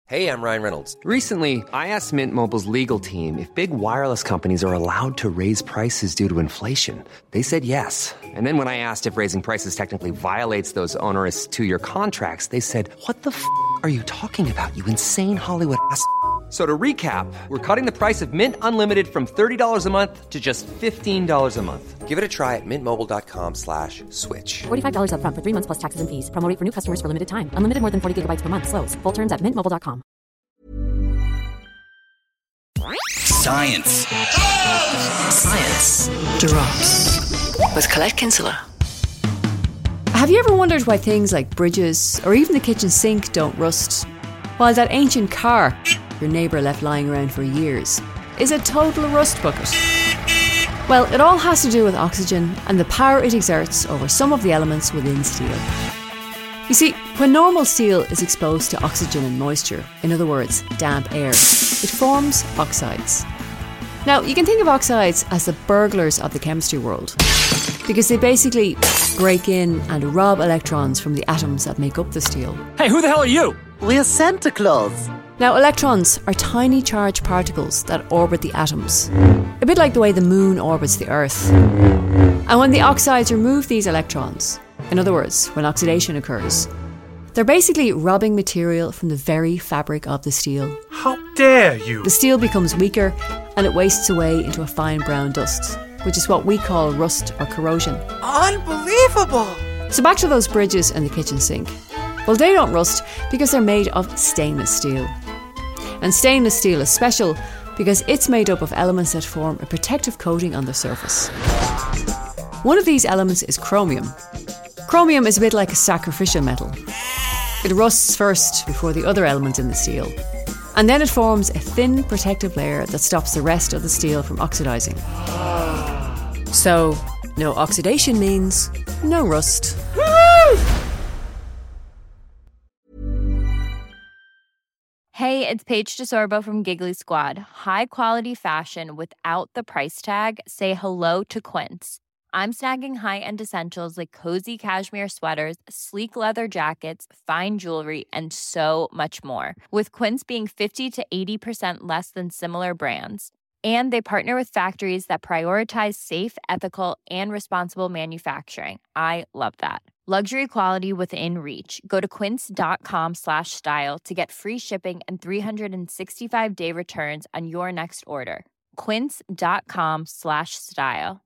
Hey, I'm Ryan Reynolds. Recently, I asked Mint Mobile's legal team if big wireless companies are allowed to raise prices due to inflation. They said yes. And then when I asked if raising prices technically violates those onerous two-year contracts, they said, "What the f*** are you talking about, you insane Hollywood ass?" So to recap, we're cutting the price of Mint Unlimited from $30 a month to just $15 a month. Give it a try at mintmobile.com/switch. $45 up front for 3 months plus taxes and fees. Promo rate for new customers for limited time. Unlimited more than 40 gigabytes per month. Slows full terms at mintmobile.com. Science Drops with Colette Kinsella. Have you ever wondered why things like bridges or even the kitchen sink don't rust? While that ancient car your neighbour left lying around for years is a total rust bucket? Well, it all has to do with oxygen and the power it exerts over some of the elements within steel. You see, when normal steel is exposed to oxygen and moisture, in other words, damp air, it forms oxides. Now, you can think of oxides as the burglars of the chemistry world, because they basically break in and rob electrons from the atoms that make up the steel. Hey, who the hell are you? We're Santa Claus. Now, electrons are tiny charged particles that orbit the atoms, a bit like the way the moon orbits the Earth. And when the oxides remove these electrons, in other words, when oxidation occurs, they're basically robbing material from the very fabric of the steel. How dare you! The steel becomes weaker and it wastes away into a fine brown dust, which is what we call rust or corrosion. Unbelievable! So back to those bridges and the kitchen sink. Well, they don't rust because they're made of stainless steel. And stainless steel is special because it's made up of elements that form a protective coating on the surface. One of these elements is chromium. Chromium is a bit like a sacrificial metal. It rusts first before the other elements in the steel. And then it forms a thin protective layer that stops the rest of the steel from oxidizing. So, no oxidation means no rust. Hey, it's Paige DeSorbo from Giggly Squad. High quality fashion without the price tag. Say hello to Quince. I'm snagging high-end essentials like cozy cashmere sweaters, sleek leather jackets, fine jewelry, and so much more. With Quince being 50 to 80% less than similar brands. And they partner with factories that prioritize safe, ethical, and responsible manufacturing. I love that. Luxury quality within reach. Go to quince.com/style to get free shipping and 365-day returns on your next order. Quince.com/style.